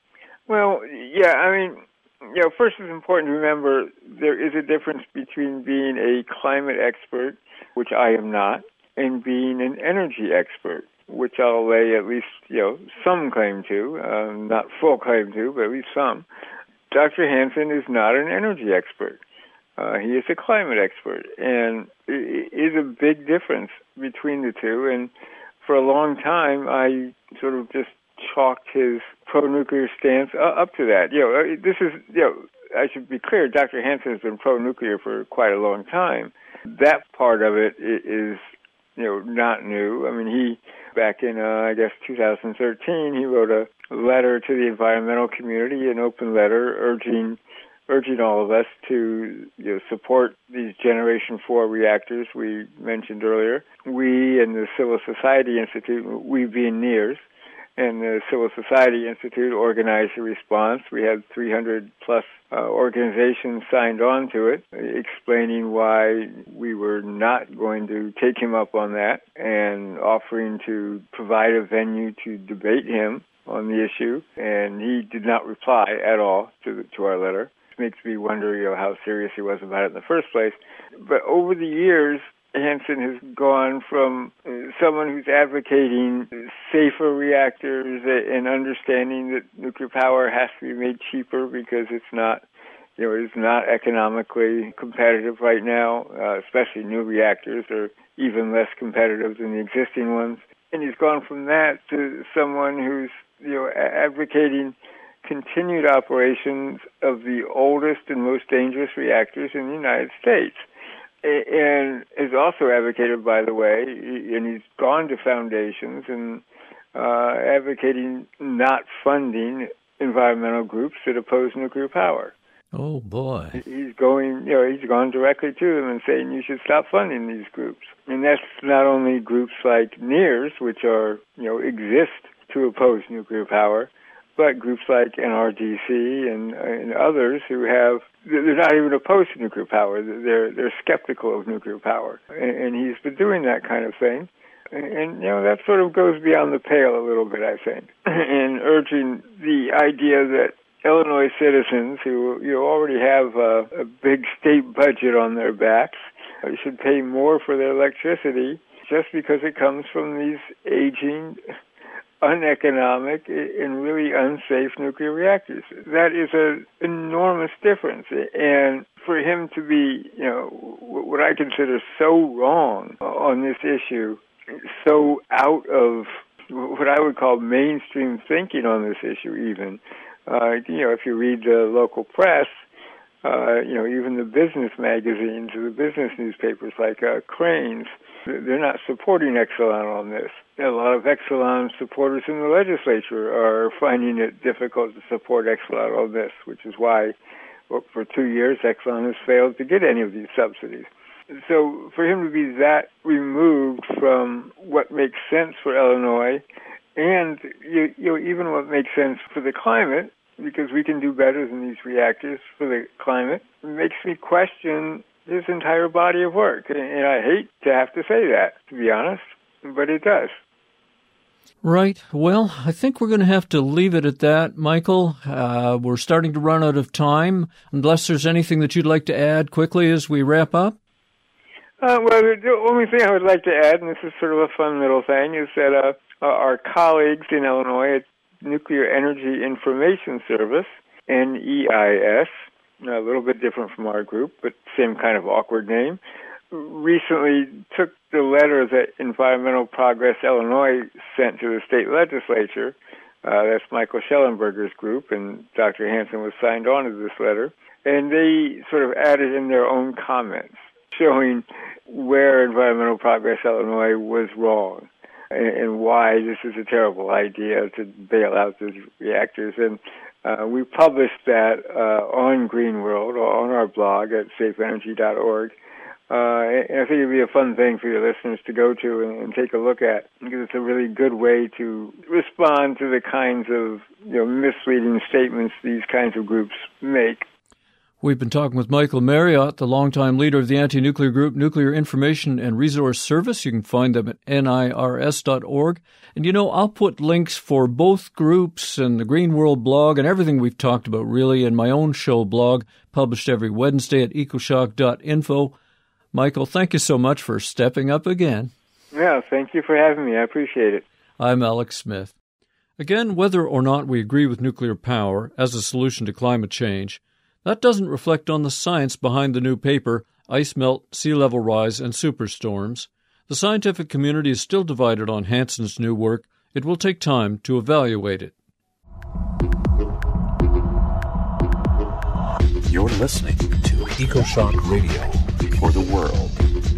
Well, yeah, I mean, you know, first it's important to remember there is a difference between being a climate expert, which I am not, and being an energy expert, which I'll lay at least, you know, some claim to, uh, not full claim to, but at least some. Doctor Hansen is not an energy expert. Uh, he is a climate expert, and it is a big difference between the two. And for a long time, I sort of just chalked his pro-nuclear stance up to that. You know, this is, you know, I should be clear, Doctor Hansen has been pro-nuclear for quite a long time. That part of it is, you know, not new. I mean, he, back in, uh, I guess, two thousand thirteen, he wrote a letter to the environmental community, an open letter urging urging all of us to, you know, support these Generation four reactors we mentioned earlier. We and the Civil Society Institute, we being NEARS, and the Civil Society Institute organized a response. We had three hundred plus uh, organizations signed on to it, explaining why we were not going to take him up on that and offering to provide a venue to debate him on the issue. And he did not reply at all to the, to our letter. It makes me wonder, you know, how serious he was about it in the first place. But over the years, Hansen has gone from someone who's advocating safer reactors and understanding that nuclear power has to be made cheaper because it's not, you know, it's not economically competitive right now, uh, especially new reactors are even less competitive than the existing ones. And he's gone from that to someone who's, you know, advocating continued operations of the oldest and most dangerous reactors in the United States. And is also advocated, by the way, and he's gone to foundations and uh, advocating not funding environmental groups that oppose nuclear power. Oh, boy. He's going, you know, he's gone directly to them and saying you should stop funding these groups. And that's not only groups like NEARS, which are, you know, exist to oppose nuclear power, but groups like N R D C and, and others who have, they're not even opposed to nuclear power. They're, they're skeptical of nuclear power. And, and he's been doing that kind of thing. And, and, you know, that sort of goes beyond the pale a little bit, I think, and urging the idea that Illinois citizens who you know, already have a, a big state budget on their backs should pay more for their electricity just because it comes from these aging, uneconomic, and really unsafe nuclear reactors. That is an enormous difference. And for him to be, you know, what I consider so wrong on this issue, so out of what I would call mainstream thinking on this issue even, Uh, you know, if you read the local press, uh, you know, even the business magazines or the business newspapers like uh, Crain's, they're not supporting Exelon on this. A lot of Exelon supporters in the legislature are finding it difficult to support Exelon on this, which is why well, for two years Exelon has failed to get any of these subsidies. So for him to be that removed from what makes sense for Illinois and you, you know, even what makes sense for the climate, because we can do better than these reactors for the climate, makes me question his entire body of work. And I hate to have to say that, to be honest, but it does. Right. Well, I think we're going to have to leave it at that, Michael. Uh, we're starting to run out of time, unless there's anything that you'd like to add quickly as we wrap up. Uh, well, the only thing I would like to add, and this is sort of a fun little thing, is that uh, our colleagues in Illinois at Nuclear Energy Information Service, N E I S, a little bit different from our group, but same kind of awkward name, recently took the letter that Environmental Progress Illinois sent to the state legislature. Uh, that's Michael Schellenberger's group, and Doctor Hansen was signed on to this letter. And they sort of added in their own comments, showing where Environmental Progress Illinois was wrong and, and why this is a terrible idea to bail out these reactors. And uh, we published that uh, on Green World, on our blog at safe energy dot org. Uh, and I think it'd be a fun thing for your listeners to go to and, and take a look at, because it's a really good way to respond to the kinds of you know misleading statements these kinds of groups make. We've been talking with Michael Marriott, the longtime leader of the anti-nuclear group Nuclear Information and Resource Service. You can find them at N I R S dot org. And, you know, I'll put links for both groups and the Green World blog and everything we've talked about, really, in my own show blog, published every Wednesday at ecoshock dot info. Michael, thank you so much for stepping up again. Yeah, thank you for having me. I appreciate it. I'm Alex Smith. Again, whether or not we agree with nuclear power as a solution to climate change, that doesn't reflect on the science behind the new paper, Ice Melt, Sea Level Rise, and Superstorms. The scientific community is still divided on Hansen's new work. It will take time to evaluate it. You're listening to EcoShock Radio for the world.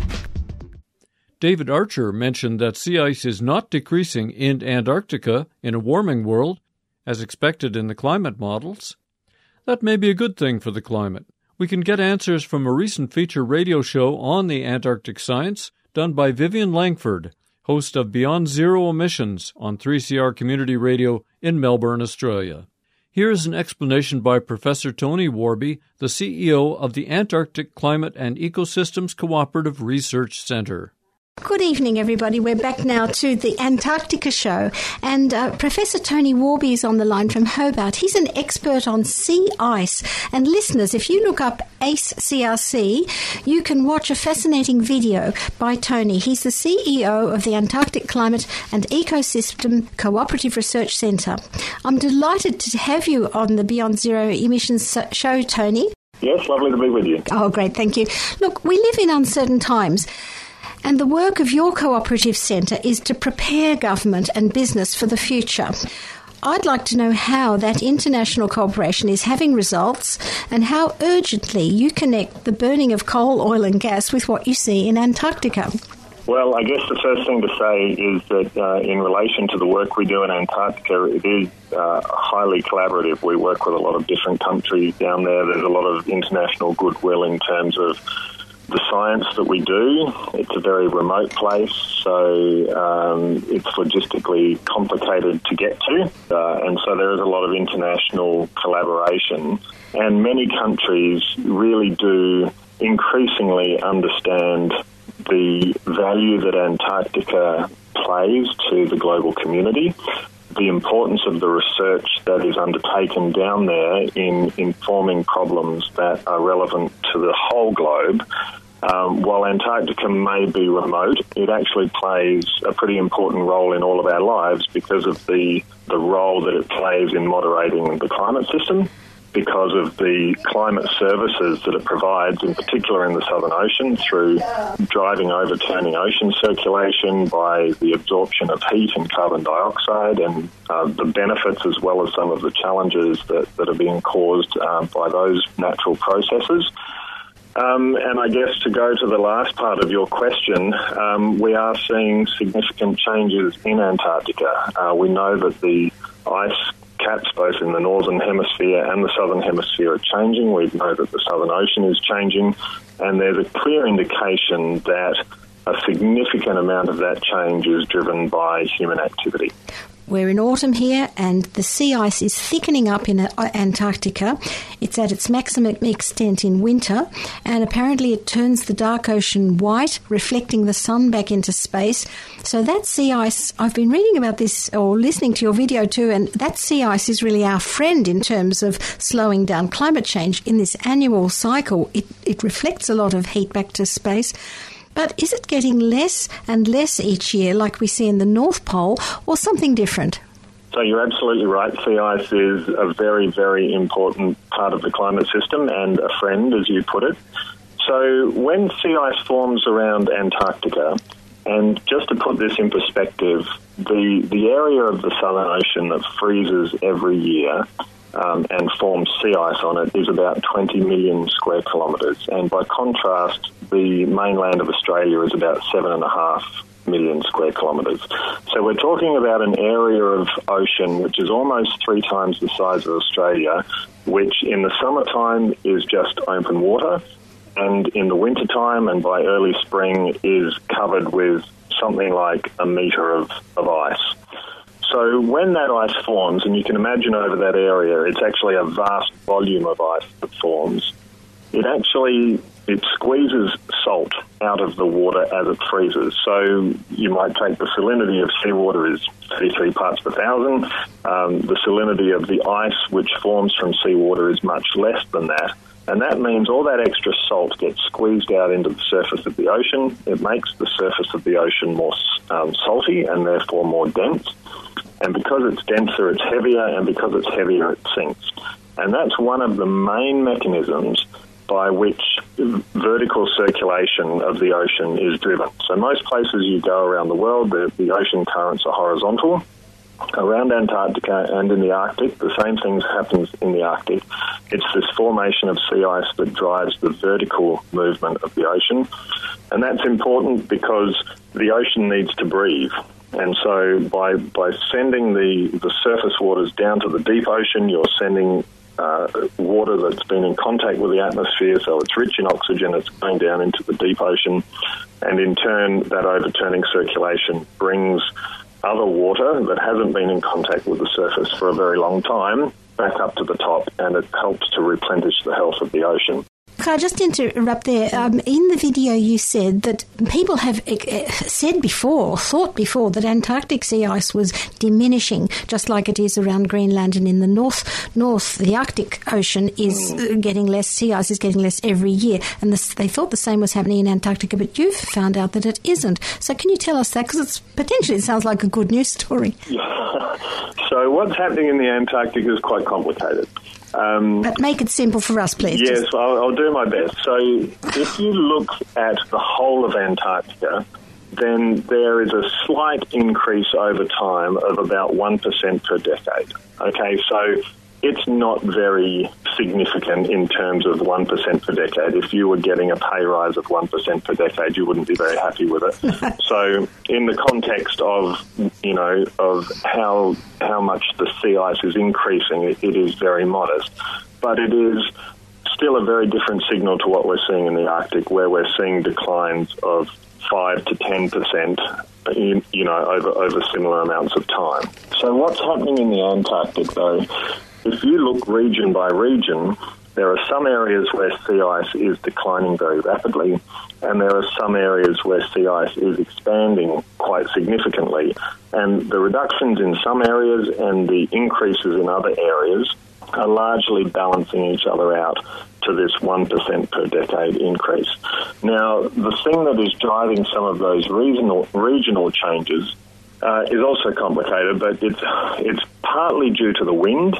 David Archer mentioned that sea ice is not decreasing in Antarctica in a warming world, as expected in the climate models. That may be a good thing for the climate. We can get answers from a recent feature radio show on the Antarctic science done by Vivian Langford, host of Beyond Zero Emissions on three C R Community Radio in Melbourne, Australia. Here is an explanation by Professor Tony Warby, the C E O of the Antarctic Climate and Ecosystems Cooperative Research Centre. Good evening, everybody. We're back now to the Antarctica show, and uh, Professor Tony Warby is on the line from Hobart. He's an expert on sea ice, and listeners, if you look up ACE C R C, you can watch a fascinating video by Tony. He's the C E O of the Antarctic Climate and Ecosystem Cooperative Research Centre. I'm delighted to have you on the Beyond Zero Emissions show, Tony. Yes, lovely to be with you. Oh, great, thank you. Look, we live in uncertain times, and the work of your cooperative centre is to prepare government and business for the future. I'd like to know how that international cooperation is having results and how urgently you connect the burning of coal, oil and gas with what you see in Antarctica. Well, I guess the first thing to say is that uh, in relation to the work we do in Antarctica, it is uh, highly collaborative. We work with a lot of different countries down there. There's a lot of international goodwill in terms of the science that we do. It's a very remote place, so um, it's logistically complicated to get to, uh, and so there is a lot of international collaboration. And many countries really do increasingly understand the value that Antarctica plays to the global community, the importance of the research that is undertaken down there in informing problems that are relevant to the whole globe. Um, while Antarctica may be remote, it actually plays a pretty important role in all of our lives because of the, the role that it plays in moderating the climate system, because of the climate services that it provides, in particular in the Southern Ocean, through driving overturning ocean circulation by the absorption of heat and carbon dioxide, and uh, the benefits as well as some of the challenges that, that are being caused uh, by those natural processes. Um, and I guess to go to the last part of your question, um, we are seeing significant changes in Antarctica. Uh, we know that the ice caps both in the northern hemisphere and the southern hemisphere are changing. We know that the Southern Ocean is changing, and there's a clear indication that a significant amount of that change is driven by human activity. We're in autumn here, and the sea ice is thickening up in Antarctica. It's at its maximum extent in winter, and apparently it turns the dark ocean white, reflecting the sun back into space. So that sea ice, I've been reading about this or listening to your video too, and that sea ice is really our friend in terms of slowing down climate change. In this annual cycle, it, it reflects a lot of heat back to space. But is it getting less and less each year like we see in the North Pole, or something different? So you're absolutely right. Sea ice is a very, very important part of the climate system and a friend, as you put it. So when sea ice forms around Antarctica, and just to put this in perspective, the, the area of the Southern Ocean that freezes every year Um, and forms sea ice on it is about twenty million square kilometres. And by contrast, the mainland of Australia is about seven and a half million square kilometres. So we're talking about an area of ocean which is almost three times the size of Australia, which in the summertime is just open water, and in the wintertime and by early spring is covered with something like a metre of, of ice. So when that ice forms, and you can imagine over that area, it's actually a vast volume of ice that forms, it actually, it squeezes salt out of the water as it freezes. So you might take the salinity of seawater is thirty-three parts per thousand. Um, the salinity of the ice which forms from seawater is much less than that. And that means all that extra salt gets squeezed out into the surface of the ocean. It makes the surface of the ocean more um, salty and therefore more dense. And because it's denser, it's heavier, and because it's heavier, it sinks. And that's one of the main mechanisms by which vertical circulation of the ocean is driven. So most places you go around the world, the, the ocean currents are horizontal. Around Antarctica and in the Arctic, the same thing happens in the Arctic. It's this formation of sea ice that drives the vertical movement of the ocean. And that's important because the ocean needs to breathe. And so by by sending the, the surface waters down to the deep ocean, you're sending uh, water that's been in contact with the atmosphere, so it's rich in oxygen, it's going down into the deep ocean. And in turn, that overturning circulation brings other water that hasn't been in contact with the surface for a very long time back up to the top, and it helps to replenish the health of the ocean. Can I just interrupt there? Um, in the video you said that people have uh, said before, thought before, that Antarctic sea ice was diminishing, just like it is around Greenland, and in the north, north the Arctic Ocean is mm. getting less, sea ice is getting less every year, and this, they thought the same was happening in Antarctica, but you've found out that it isn't. So can you tell us that? Because it's potentially it sounds like a good news story. Yeah. So what's happening in the Antarctic is quite complicated. Um, but make it simple for us, please. Yes, I'll, I'll do my best. So if you look at the whole of Antarctica, then there is a slight increase over time of about one percent per decade. Okay, so it's not very significant in terms of one percent per decade. If you were getting a pay rise of one percent per decade, you wouldn't be very happy with it. So in the context of, you know, of how how much the sea ice is increasing, it, it is very modest. But it is still a very different signal to what we're seeing in the Arctic, where we're seeing declines of five to ten percent, you, you know, over, over similar amounts of time. So what's happening in the Antarctic, though, if you look region by region, there are some areas where sea ice is declining very rapidly, and there are some areas where sea ice is expanding quite significantly. And the reductions in some areas and the increases in other areas are largely balancing each other out to this one percent per decade increase. Now, the thing that is driving some of those regional, regional changes uh, is also complicated, but it's, it's partly due to the wind.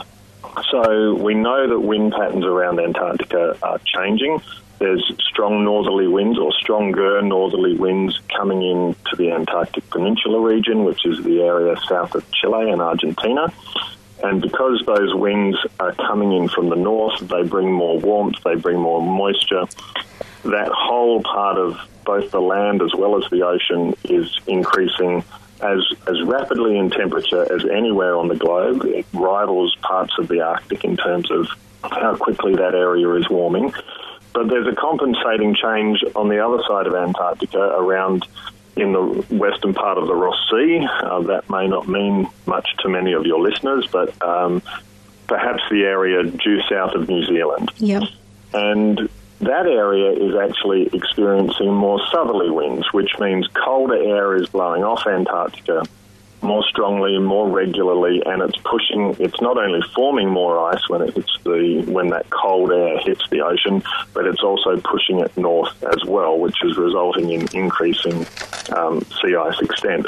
So we know that wind patterns around Antarctica are changing. There's strong northerly winds or stronger northerly winds coming into the Antarctic Peninsula region, which is the area south of Chile and Argentina. And because those winds are coming in from the north, they bring more warmth, they bring more moisture. That whole part of both the land as well as the ocean is increasing as as rapidly in temperature as anywhere on the globe. It rivals parts of the Arctic in terms of how quickly that area is warming. But there's a compensating change on the other side of Antarctica around in the western part of the Ross Sea. Uh, that may not mean much to many of your listeners, but um, perhaps the area due south of New Zealand. Yep. And that area is actually experiencing more southerly winds, which means colder air is blowing off Antarctica more strongly, more regularly, and it's pushing, it's not only forming more ice when it hits the, when that cold air hits the ocean, but it's also pushing it north as well, which is resulting in increasing um, sea ice extent.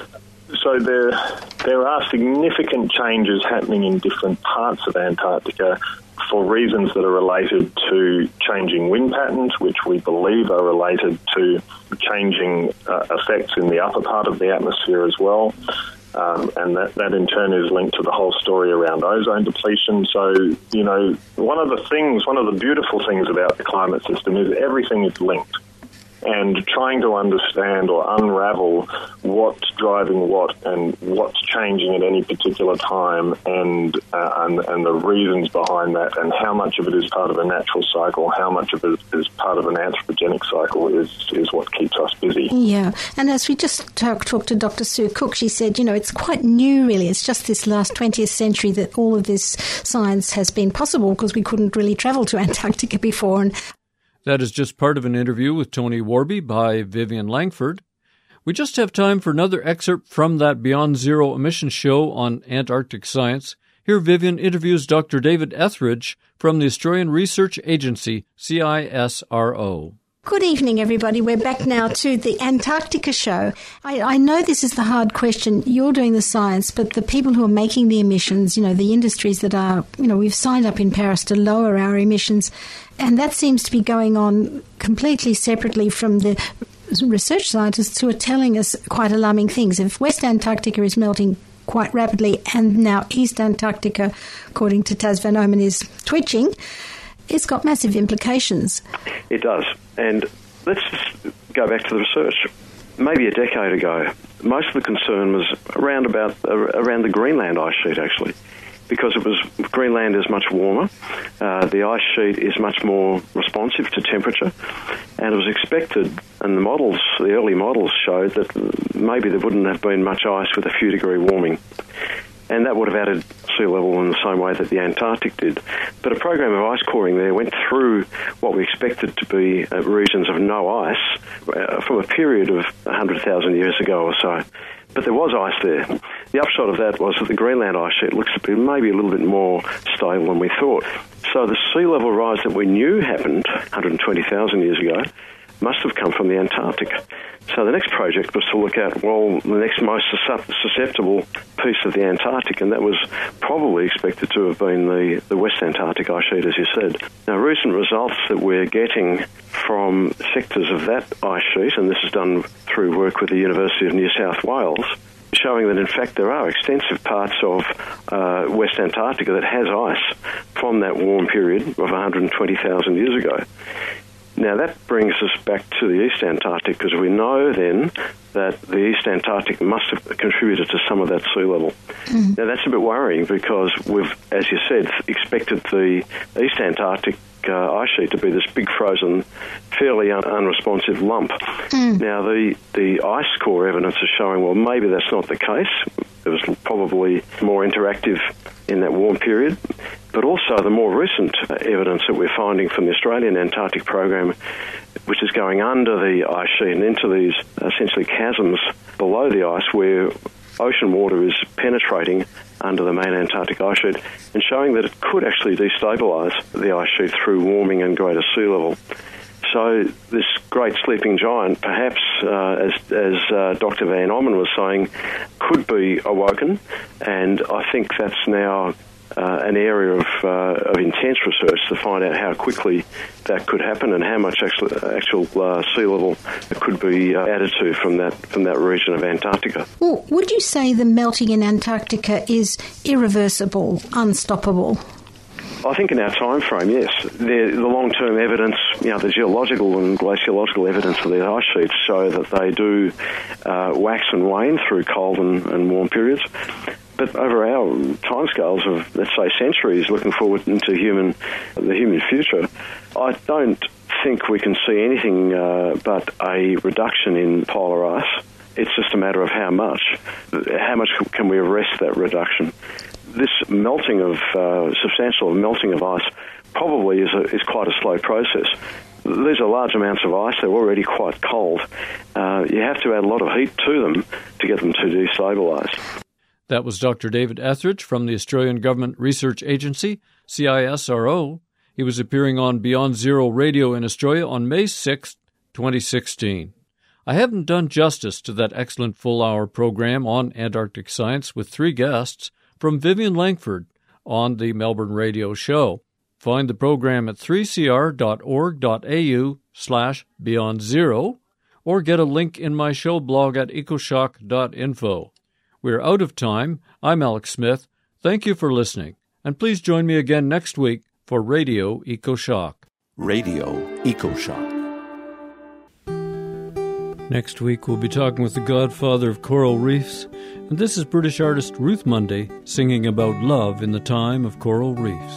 So there, there are significant changes happening in different parts of Antarctica for reasons that are related to changing wind patterns, which we believe are related to changing uh, effects in the upper part of the atmosphere as well. Um, and that, that in turn is linked to the whole story around ozone depletion. So, you know, one of the things, one of the beautiful things about the climate system is everything is linked. And trying to understand or unravel what's driving what and what's changing at any particular time and, uh, and and the reasons behind that and how much of it is part of a natural cycle, how much of it is part of an anthropogenic cycle is, is what keeps us busy. Yeah, and as we just talk, talked to Doctor Sue Cook, she said, you know, it's quite new really. It's just this last twentieth century that all of this science has been possible because we couldn't really travel to Antarctica before. And that is just part of an interview with Tony Warby by Vivian Langford. We just have time for another excerpt from that Beyond Zero Emissions show on Antarctic science. Here Vivian interviews Doctor David Etheridge from the Australian Research Agency, C I S R O. Good evening, everybody. We're back now to the Antarctica show. I, I know this is the hard question. You're doing the science, but the people who are making the emissions, you know, the industries that are, you know, we've signed up in Paris to lower our emissions, and that seems to be going on completely separately from the research scientists who are telling us quite alarming things. If West Antarctica is melting quite rapidly and now East Antarctica, according to Tas van Oomen, is twitching, it's got massive implications. It does. And let's just go back to the research. Maybe a decade ago, most of the concern was around about uh, around the Greenland ice sheet, actually, because it was Greenland is much warmer. Uh, the ice sheet is much more responsive to temperature, and it was expected, and the models, the early models showed that maybe there wouldn't have been much ice with a few degree warming. And that would have added sea level in the same way that the Antarctic did. But a program of ice coring there went through what we expected to be uh, regions of no ice uh, from a period of one hundred thousand years ago or so. But there was ice there. The upshot of that was that the Greenland ice sheet looks to be maybe a little bit more stable than we thought. So the sea level rise that we knew happened one hundred twenty thousand years ago must have come from the Antarctic. So the next project was to look at, well, the next most susceptible piece of the Antarctic, and that was probably expected to have been the, the West Antarctic ice sheet, as you said. Now, recent results that we're getting from sectors of that ice sheet, and this is done through work with the University of New South Wales, showing that in fact there are extensive parts of uh, West Antarctica that has ice from that warm period of one hundred twenty thousand years ago. Now that brings us back to the East Antarctic, because we know then that the East Antarctic must have contributed to some of that sea level. Mm. Now that's a bit worrying, because we've, as you said, expected the East Antarctic uh, ice sheet to be this big frozen, fairly un- unresponsive lump. Mm. Now the, the ice core evidence is showing, well, maybe that's not the case. It was probably more interactive in that warm period. But also the more recent evidence that we're finding from the Australian Antarctic program, which is going under the ice sheet and into these essentially chasms below the ice where ocean water is penetrating under the main Antarctic ice sheet, and showing that it could actually destabilise the ice sheet through warming and greater sea level. So this great sleeping giant, perhaps, uh, as, as uh, Doctor Van Ommen was saying, could be awoken, and I think that's now Uh, an area of, uh, of intense research to find out how quickly that could happen and how much actual, actual uh, sea level could be uh, added to from that from that region of Antarctica. Well, would you say the melting in Antarctica is irreversible, unstoppable? I think in our time frame, yes. The, the long-term evidence, you know, the geological and glaciological evidence of the ice sheets show that they do uh, wax and wane through cold and, and warm periods. But over our timescales of, let's say, centuries, looking forward into human, the human future, I don't think we can see anything uh, but a reduction in polar ice. It's just a matter of how much. How much can we arrest that reduction? This melting of, uh, substantial melting of ice probably is, a, is quite a slow process. These are large amounts of ice. They're already quite cold. Uh, you have to add a lot of heat to them to get them to destabilise. That was Doctor David Etheridge from the Australian Government Research Agency, C I S R O. He was appearing on Beyond Zero Radio in Australia on May sixth, twenty sixteen. I haven't done justice to that excellent full-hour program on Antarctic science with three guests from Vivian Langford on the Melbourne Radio Show. Find the program at three c r dot org dot a u slash beyond zero or get a link in my show blog at ecoshock dot info. We're out of time. I'm Alex Smith. Thank you for listening. And please join me again next week for Radio EcoShock. Radio EcoShock. Next week, we'll be talking with the godfather of coral reefs, and this is British artist Ruth Munday singing about love in the time of coral reefs.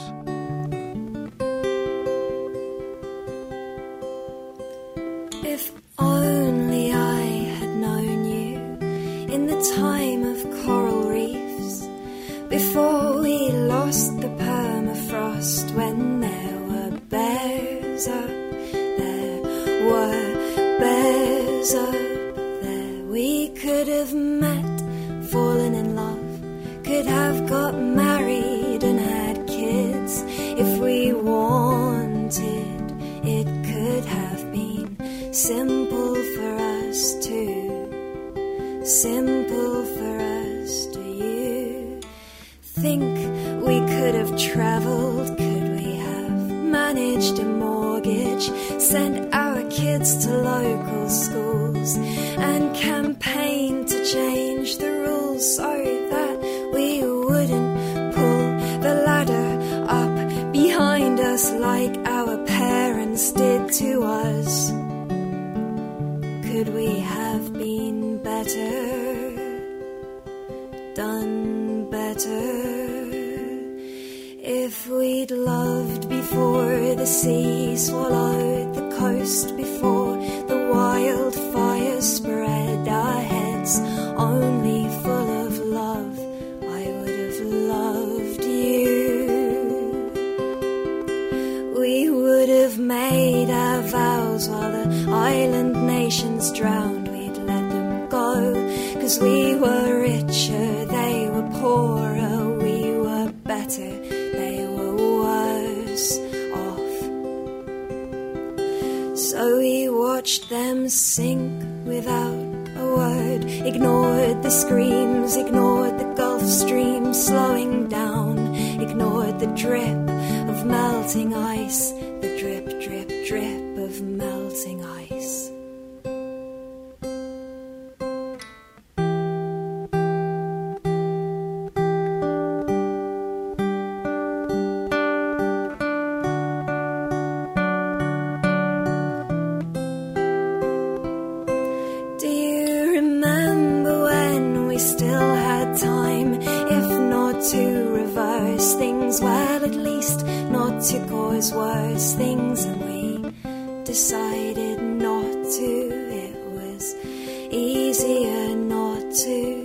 If only I had known you in the time of coral reefs, before we lost the permafrost, when there were bears up, there were bears up there. We could have met, fallen in love, could have got married and had kids if we wanted. It could have been simple for us too, simple for us. Do you think we could have travelled? Could we have managed a mortgage, sent our kids to local schools and campaigned to change the rules so that we wouldn't pull the ladder up behind us like our parents did to us? Could we have been better, done better, if we'd loved before the sea swallowed the coast, before the wildfires spread our heads, only full of love? I would have loved you. We would have made our vows while the island nations drowned. We'd let them go, 'cause we were richer, they were poorer, we were better, they were worse off. So we watched them sink without a word, ignored the screams, ignored the Gulf Stream slowing down, ignored the drip of melting ice, the drip, drip, drip of melting ice. worse things. Well, at least not to cause worse things. And we decided not to. It was easier not to.